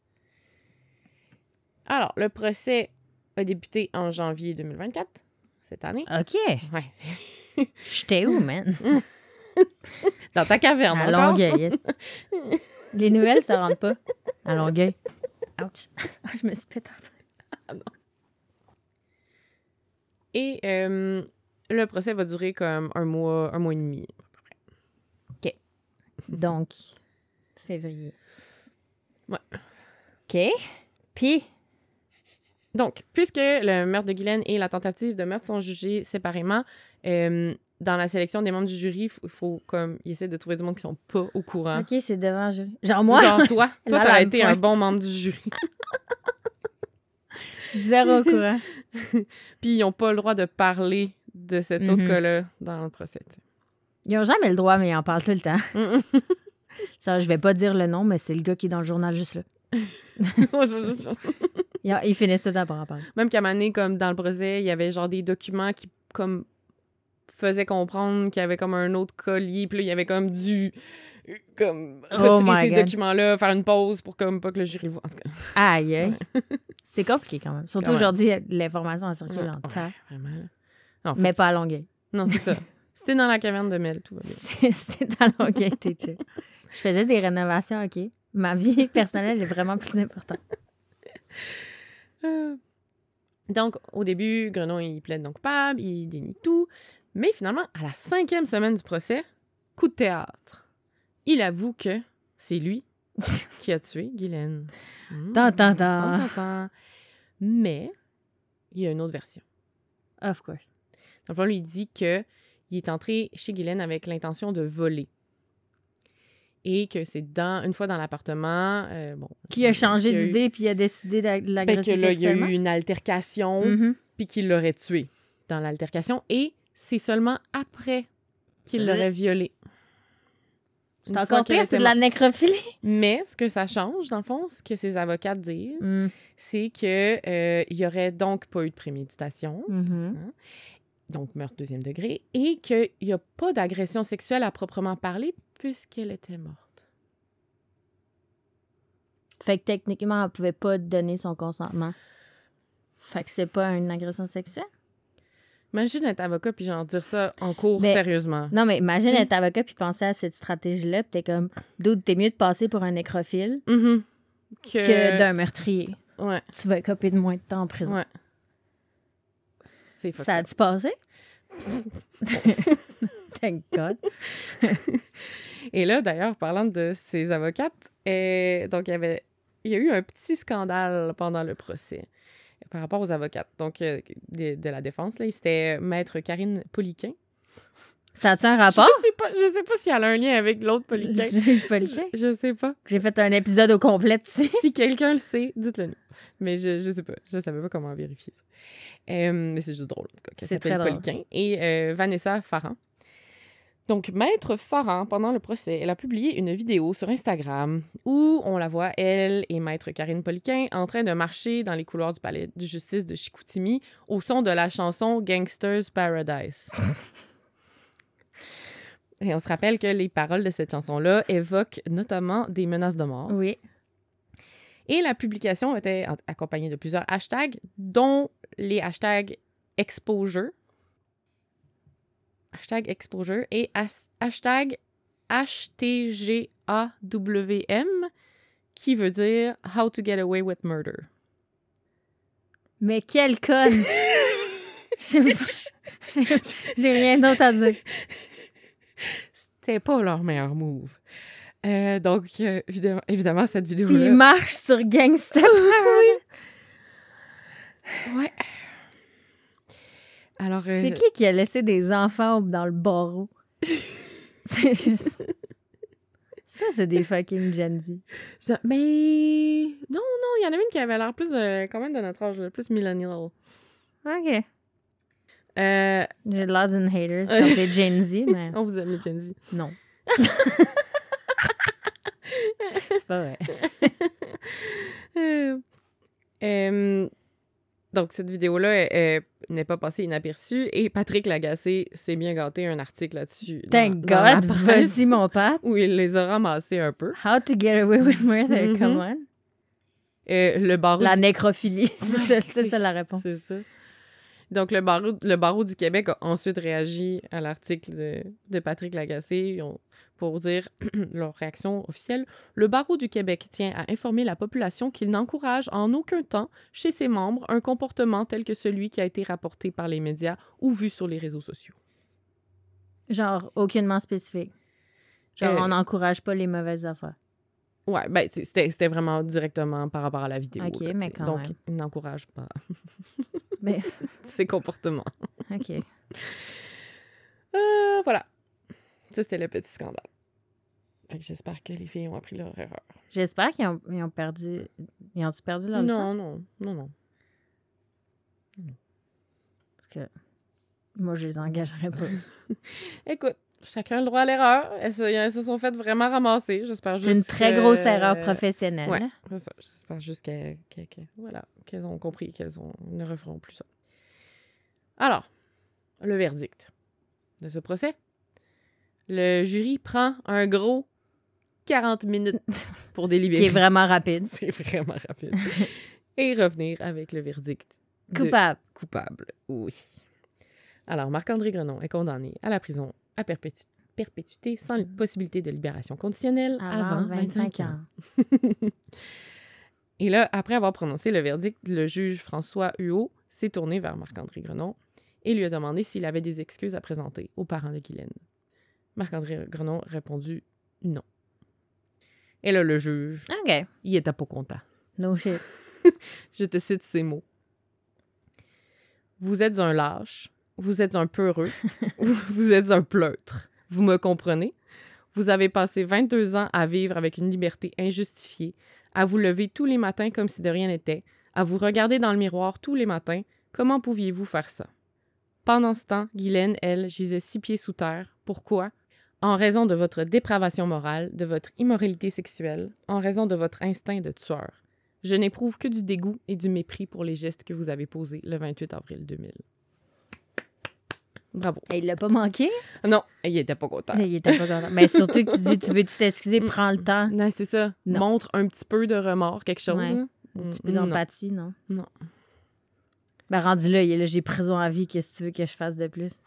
Alors, le procès a débuté en janvier deux mille vingt-quatre, cette année. OK. Ouais, c'est J'étais où, man? dans ta caverne À encore. Longueuil, yes. Les nouvelles, ça rentre pas. À Longueuil. Ouch. Ah, je me suis pété en tête. Et euh, le procès va durer comme un mois, un mois et demi. Donc, février. Ouais. OK. Puis, Donc, puisque le meurtre de Guylaine et la tentative de meurtre sont jugés séparément, euh, dans la sélection des membres du jury, il faut, faut comme ils essaient de trouver du monde qui sont pas au courant. OK, c'est devant le jury. Genre moi, Genre toi, toi Là, t'as la été pointe. un bon membre du jury. zéro au courant. Puis ils n'ont pas le droit de parler de cet autre Mhm. cas-là dans le procès. tu sais. Ils ont jamais le droit, mais ils en parlent tout le temps. Mhm. Ça, je vais pas dire le nom, mais c'est le gars qui est dans le journal juste là. Ils, ils finissent tout le temps par en parler. Même qu'à un moment donné, comme dans le procès, il y avait genre des documents qui comme faisaient comprendre qu'il y avait comme un autre collier, puis là, il y avait comme dû comme Oh retirer my ces God. documents-là, faire une pause pour comme pas que le jury le voit. En tout cas, Aïe, aïe. C'est compliqué quand même. Surtout Quand même. aujourd'hui, l'information en circule Ouais, en temps. ouais, vraiment. là. Non, faut Mais que pas à tu- Longueuil. Non, c'est ça. C'était dans la caverne de Mel, tout va bien. C'est- C'était dans Longueuil, t'es chill. Je faisais des rénovations, OK. Ma vie personnelle est vraiment plus importante. Euh, Donc, au début, Grenon, il plaide non coupable, il dénie tout. Mais finalement, à la cinquième semaine du procès, coup de théâtre. Il avoue que c'est lui qui a tué Guylaine. Mmh. Tant, tant, tant. Tant, tant, tant. Mais, il y a une autre version. Of course. Donc, on lui dit qu'il est entré chez Guylaine avec l'intention de voler. Et que c'est dans une fois dans l'appartement... Euh, bon, Qui a changé qu'il y a eu- d'idée puis a décidé de Ben, l'agresser que là, il y a sexuellement? eu une altercation, Mhm. puis qu'il l'aurait tué dans l'altercation. Et c'est seulement après qu'il Euh. l'aurait violée. C'est Une encore fois qu'elle pire, était c'est de la morte. nécrophilie. Mais ce que ça change, dans le fond, ce que ses avocates disent, Mm. c'est qu'il euh, n'y aurait donc pas eu de préméditation, Mhm. donc meurtre deuxième degré, et qu'il n'y a pas d'agression sexuelle à proprement parler puisqu'elle était morte. Fait que techniquement, elle pouvait pas donner son consentement. Fait que c'est pas une agression sexuelle. Imagine être avocat puis genre dire ça en cours Mais- sérieusement. Non, mais imagine Tu sais. être avocat puis penser à cette stratégie-là, puis t'es comme, dude, t'es mieux de passer pour un nécrophile Mhm. Que... que d'un meurtrier. Ouais, Tu vas écoper de moins de temps en prison. ouais. C'est fucked Ça up. a-tu passé? Thank God. Et là, d'ailleurs, parlant de ses avocates, euh, donc il y avait, il y a eu un petit scandale pendant le procès par rapport aux avocates. Donc, euh, de, de la défense, là, c'était Maître Karine Poliquin. Ça a-tu un rapport? Je sais pas, je sais pas si elle a un lien avec l'autre Poliquin. Je je peux le dire. Je sais pas. J'ai fait un épisode au complet, tu sais. Si quelqu'un le sait, dites-le nous. Mais je, je sais pas. Je savais pas comment vérifier ça. Euh, mais c'est juste drôle, en tout cas. qu'elle C'est s'appelle très drôle. Poliquin. Et euh, Vanessa Farran. Donc, Maître Farran, pendant le procès, elle a publié une vidéo sur Instagram où on la voit, elle et Maître Karine Poliquin, en train de marcher dans les couloirs du palais de justice de Chicoutimi au son de la chanson Gangster's Paradise. Et on se rappelle que les paroles de cette chanson-là évoquent notamment des menaces de mort. Oui. Et la publication était en- accompagnée de plusieurs hashtags, dont les hashtags exposure, hashtag exposure et has- hashtag H T G A W M, qui veut dire How to get away with murder. Mais quelle conne! J'ai j'ai- j'ai rien d'autre à dire. C'était pas leur meilleur move. Euh, donc, euh, évidemment, évidemment, cette Puis vidéo-là... il marche sur Gangsta. Ouais. Alors, euh, C'est qui qui a laissé des enfants dans le barreau? C'est juste- Ça, c'est des fucking Gen Z. ça- mais... Non, non, il y en avait une qui avait l'air plus de... quand même de notre âge, plus millennial. OK. Euh, J'ai l'air d'une hater sur les Gen Z, mais on vous aime, les Gen Z. non. C'est pas vrai. Euh, euh, donc, cette vidéo-là elle- elle n'est pas passée inaperçue et Patrick Lagacé s'est bien gâté un article là-dessus. Thank dans- dans la God. presse, Vas-y, mon père. où il les a ramassés un peu. How to get away with murder, Mhm. come on. Euh, le barreau La du... nécrophilie, c'est Ouais, ça, c'est ça la réponse. C'est ça. Donc, le barreau, le barreau du Québec a ensuite réagi à l'article de, de Patrick Lagacé ils ont- pour dire leur réaction officielle. Le barreau du Québec tient à informer la population qu'il n'encourage en aucun temps chez ses membres un comportement tel que celui qui a été rapporté par les médias ou vu sur les réseaux sociaux. Genre, aucunement spécifique. Genre, Euh, on n'encourage pas les mauvaises affaires. Ouais, ben, c'est- c'était c'était vraiment directement par rapport à la vidéo. Ok, là, mais t'sais. quand Donc, même. il n'encourage pas Mais, ces comportements. OK. Euh, voilà. Ça, c'était le petit scandale. Fait que j'espère que les filles ont appris leur erreur. J'espère qu'ils ont, ils ont perdu... Ils ont-tu perdu leur licence? Non, non, non, non. Parce que moi, je les engagerais pas. Écoute, chacun a le droit à l'erreur. Elles, se- elles se sont faites vraiment ramasser. J'espère C'est juste une très que- grosse erreur professionnelle. Ouais, c'est ça. J'espère juste qu'elles qu'elles- qu'elles- voilà, qu'elles ont compris qu'elles ont- ne referont plus ça. Alors, le verdict de ce procès. Le jury prend un gros quarante minutes pour délibérer. Qui est vraiment rapide. C'est vraiment rapide. Et revenir avec le verdict. de Coupable. Coupable, oui. Alors, Marc-André Grenon est condamné à la prison à perpétu- perpétuité sans possibilité de libération conditionnelle avant, Avant vingt-cinq vingt-cinq ans. ans. Et là, après avoir prononcé le verdict, le juge François Huot s'est tourné vers Marc-André Grenon et lui a demandé s'il avait des excuses à présenter aux parents de Guylaine. Marc-André Grenon a répondu non. Et là, le juge, OK. il était pas content. No shit. Je te cite ces mots. « Vous êtes un lâche, vous êtes un peureux, vous êtes un pleutre. Vous me comprenez? Vous avez passé vingt-deux ans à vivre avec une liberté injustifiée, à vous lever tous les matins comme si de rien n'était, à vous regarder dans le miroir tous les matins. Comment pouviez-vous faire ça? Pendant ce temps, Guylaine, elle, gisait six pieds sous terre. Pourquoi? En raison de votre dépravation morale, de votre immoralité sexuelle, en raison de votre instinct de tueur. Je n'éprouve que du dégoût et du mépris pour les gestes que vous avez posés le vingt-huit avril deux mille. » Bravo. Et il l'a pas manqué? Non, il était pas content. Il était pas content. Mais surtout que tu dis, tu veux-tu t'excuser, prends le temps. Non, c'est ça. Non. Montre un petit peu de remords, quelque chose. Ouais. Là. Un petit peu Non. d'empathie, non? Non. Ben, rendu là, il est là, j'ai prison à vie, qu'est-ce que tu veux que je fasse de plus?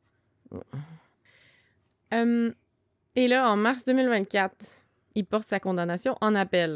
Euh, et là, en mars deux mille vingt-quatre, il porte sa condamnation en appel.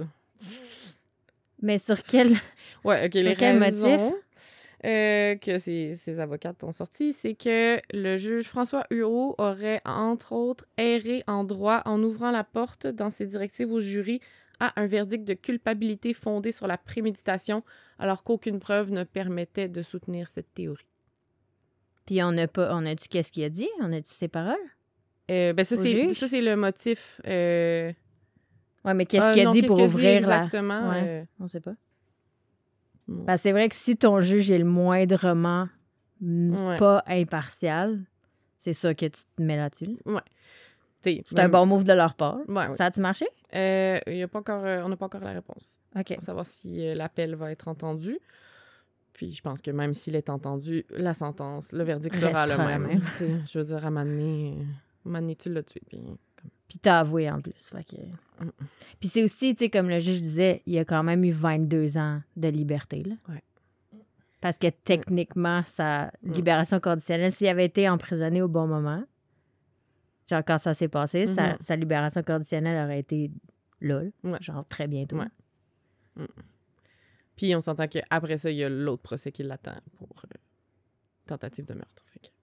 Mais sur quel... Ouais, OK, Sur les quel raisons motif? euh, que ses, ses avocates ont sorties, c'est que le juge François Huot aurait, entre autres, erré en droit en ouvrant la porte dans ses directives au jury à un verdict de culpabilité fondé sur la préméditation, alors qu'aucune preuve ne permettait de soutenir cette théorie. Puis on a pas... On a dit qu'est-ce qu'il a dit? On a dit ses paroles? Euh, ben ça, Au c'est, juge? ça, c'est le motif. Euh... Ouais, mais qu'est-ce ah, qu'il a non, dit qu'est-ce pour qu'il a dit ouvrir la... exactement? Ouais. euh, On sait pas. non. Parce que c'est vrai que si ton juge est le moindrement m- Ouais. pas impartial, c'est ça que tu te mets là-dessus. T'sais, C'est même- un bon move de leur part. Ouais, ouais. Ça a-tu marché? Euh, il y a pas encore, euh, on n'a pas encore la réponse. OK. Pour savoir si euh, l'appel va être entendu. Puis je pense que même s'il est entendu, la sentence, le verdict sera le Restera la même. même. T'sais, je veux dire, à Mané, Mané, tu l'as tué. Puis, comme... Puis t'as avoué en plus. Fait que... Mm. Puis c'est aussi, tu sais, comme le juge disait, il y a quand même eu vingt-deux ans de liberté. Là. Ouais. Parce que techniquement, sa libération conditionnelle, s'il avait été emprisonné au bon moment, genre quand ça s'est passé, sa, Mhm. sa libération conditionnelle aurait été là, là, Ouais. genre très bientôt. Ouais. Puis on s'entend qu'après ça, il y a l'autre procès qui l'attend pour euh, tentative de meurtre. Fait que...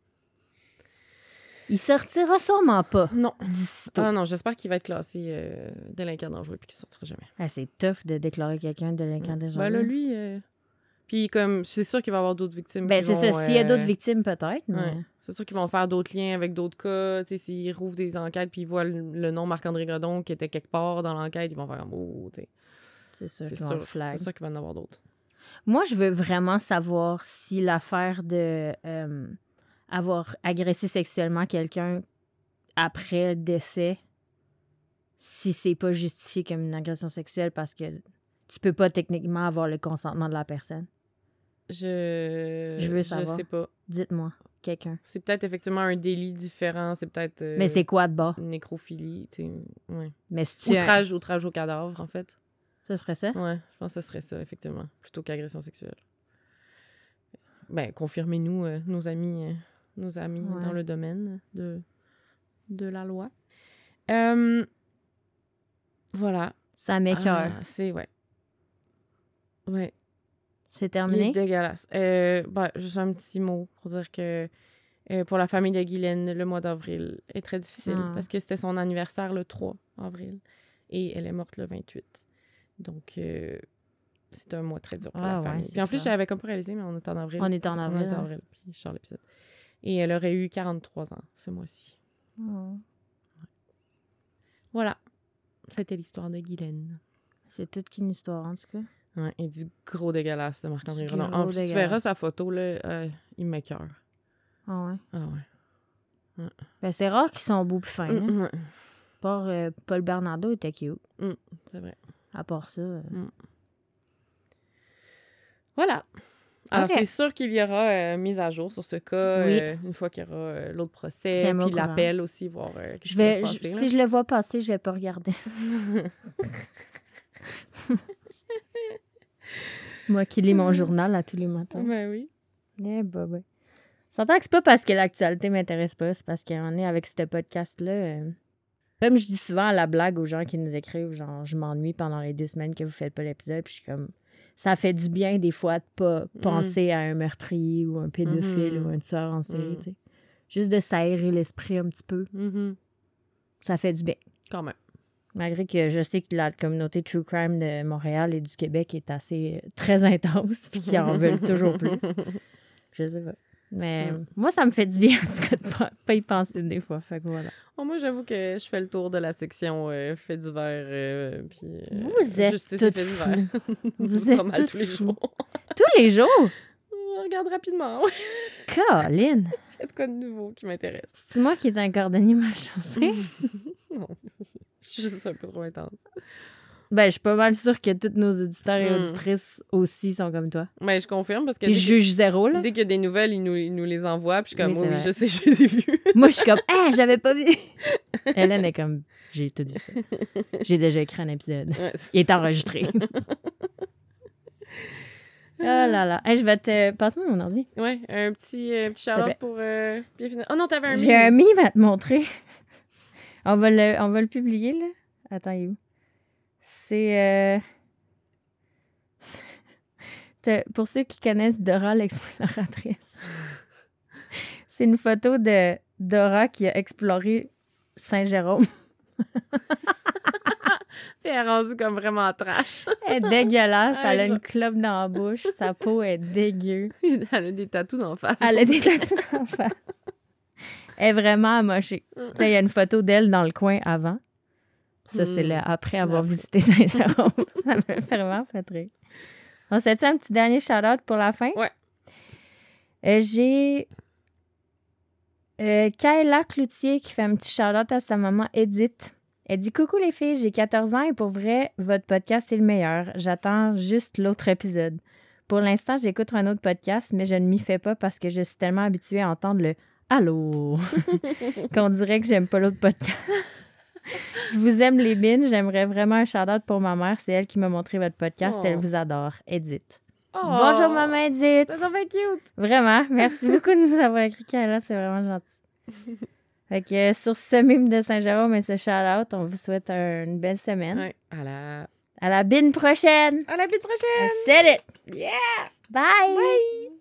Il sortira sûrement pas Non. d'ici tôt. Ah non, j'espère qu'il va être classé euh, délinquant dangereux puis qu'il sortira jamais. Ah, c'est tough de déclarer quelqu'un délinquant déjà. Ben là, lui... euh, Puis comme, c'est sûr qu'il va y avoir d'autres victimes Ben qui c'est vont, ça, s'il y a euh, d'autres victimes, peut-être, mais... ouais. C'est sûr qu'ils vont faire d'autres liens avec d'autres cas. Tu sais, s'ils rouvrent des enquêtes puis ils voient le, le nom Marc-André Godon qui était quelque part dans l'enquête, ils vont faire comme, oh, tu sais. C'est sûr C'est qu'ils vont le sûr, flag. c'est sûr qu'il va y en avoir d'autres. Moi, je veux vraiment savoir si l'affaire de euh, avoir agressé sexuellement quelqu'un après le décès, si c'est pas justifié comme une agression sexuelle parce que tu peux pas techniquement avoir le consentement de la personne. Je... Je veux Je savoir. sais pas. Dites-moi, quelqu'un. C'est peut-être effectivement un délit différent. C'est peut-être... euh, Mais c'est quoi de bas? nécrophilie, tu sais. Ouais. Mais si tu... Outrage, outrage au cadavre, en fait. Ce serait ça? Ouais, je pense que ce serait ça, effectivement, plutôt qu'agression sexuelle. Ben, confirmez-nous, euh, nos amis, euh, nos amis Ouais. dans le domaine de, de la loi. Euh, voilà. Ça m'écoeure. Ah, c'est, ouais. Ouais, C'est il est terminé? dégueulasse. Euh, ben, juste un petit mot pour dire que euh, pour la famille de Guylaine, le mois d'avril est très difficile Ah. parce que c'était son anniversaire le trois avril et elle est morte le vingt-huit. Donc, euh, c'est un mois très dur pour Ah la ouais, famille. c'est Puis en plus, clair. j'avais comme pas réalisé, mais on est en avril. On est en On avril. est en hein? avril, puis je sors l'épisode. Et elle aurait eu quarante-trois ans ce mois-ci. Oh. Voilà. C'était l'histoire de Guylaine. C'est toute qu'une histoire, en tout cas. Ouais, et du gros dégueulasse de Marc-André Du Grenon. gros En plus, tu dégueulasse. verras sa photo, là, euh, il m'écoeure. Ah ouais. Ah ouais. Ben, c'est rare qu'ils sont beaux pis fins. hein. Mm, ouais. À part euh, Paul Bernardo était cute. C'est vrai. À part ça. euh, Voilà. Alors, Ok. c'est sûr qu'il y aura euh, mise à jour sur ce cas Oui. euh, une fois qu'il y aura euh, l'autre procès, Tiens-moi puis au courant. l'appel aussi, voir euh, qu'est-ce Je qui va vais, se je- passer. là. si je le vois passer, je vais pas regarder. Moi qui lis mon journal à tous les matins. Ben oui. Eh, bah, bah. S'entend que c'est pas parce que l'actualité m'intéresse pas, c'est parce qu'on est avec ce podcast-là. euh, Comme je dis souvent à la blague aux gens qui nous écrivent, genre, je m'ennuie pendant les deux semaines que vous faites pas l'épisode, puis je suis comme, ça fait du bien des fois de pas mm. penser à un meurtrier ou un pédophile mm-hmm. ou un tueur en série, mm. tu sais. Juste de s'aérer l'esprit un petit peu. Mm-hmm. Ça fait du bien. Quand même. Malgré que je sais que la communauté True Crime de Montréal et du Québec est assez, très intense, puis qu'ils en veulent toujours plus. Je sais pas. Mais mm. moi, ça me fait du bien, en tout cas, de pas, pas y penser des fois. Fait que voilà. Oh, moi, j'avoue que je fais le tour de la section euh, faits divers. Euh, puis, euh, vous êtes toutes fous. Vous êtes toutes tous les jours. Tous les jours? On regarde rapidement. Colin! C'est de quoi de nouveau qui m'intéresse. C'est moi qui est un cordonnier mal chaussé? Non, je suis juste un peu trop intense. Ben, je suis pas mal sûre que tous nos auditeurs et auditrices mm. aussi sont comme toi. Ben, je confirme parce que... Ils jugent zéro, là. Dès qu'il y a des nouvelles, ils nous, ils nous les envoient, puis je suis comme, oui, oui je sais, je les ai vues. Moi, je suis comme, ah, j'avais pas vu! Hélène est comme, j'ai tout vu ça. J'ai déjà écrit un épisode. Ouais, Il est enregistré. Oh là là. Hey, je vais te... Passe-moi mon ordi. Ouais, un petit, euh, petit shout-out pour... Euh... Oh non, t'avais un meme. J'ai un meme à te montrer. on, va le... on va le publier, là. Attends, il est où? C'est... Euh... Pour ceux qui connaissent Dora l'exploratrice, c'est une photo de Dora qui a exploré Saint-Jérôme. Puis elle est rendue comme vraiment trash. Elle est dégueulasse. Elle a une clope dans la bouche. Sa peau est dégueu. Elle a des tatous d'en face. Elle a des tatous d'en face. Elle est vraiment amochée. Tu sais, il y a une photo d'elle dans le coin avant. Ça, c'est là, après avoir après. visité Saint-Jérôme. Ça m'a vraiment fait rire. On s'est dit un petit dernier shout-out pour la fin? Ouais. Euh, j'ai euh, Kayla Cloutier qui fait un petit shout-out à sa maman Edith. Elle dit « Coucou les filles, j'ai quatorze ans et pour vrai, votre podcast, c'est le meilleur. J'attends juste l'autre épisode. Pour l'instant, j'écoute un autre podcast, mais je ne m'y fais pas parce que je suis tellement habituée à entendre le « Allô » qu'on dirait que j'aime pas l'autre podcast. Je vous aime les bines. J'aimerais vraiment un shout-out pour ma mère. C'est elle qui m'a montré votre podcast. Oh. Elle vous adore. Edith. Oh. Bonjour, maman Edith. Ça fait cute. Vraiment. Merci beaucoup de nous avoir écrit, Kayla. C'est vraiment gentil. Fait que sur ce mime de Saint-Jérôme et ce shout-out, on vous souhaite un, une belle semaine. Ouais. À la... À la bine prochaine. À la bine prochaine. I said it. Yeah. Bye. Bye.